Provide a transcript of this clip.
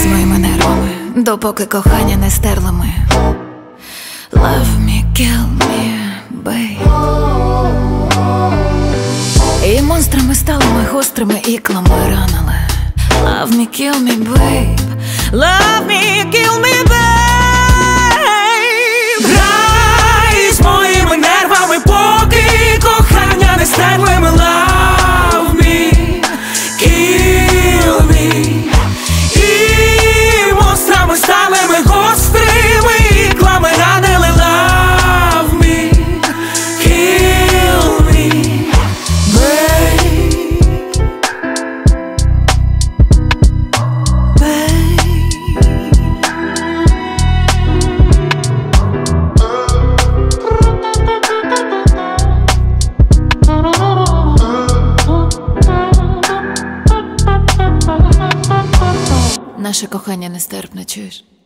моїми нервами, допоки кохання не стерли ми. Love me, kill me, babe. І монстрами стали ми гострими іклами ранили. Love me, kill me, babe. Love me, kill me, babe. Грай з моїми нервами, поки кохання не стерли ми. Love me, kill me. І монстрами стали ми гострими іклами ранили. Love me, kill me, babe. Наше кохання нестерпне, чуєш?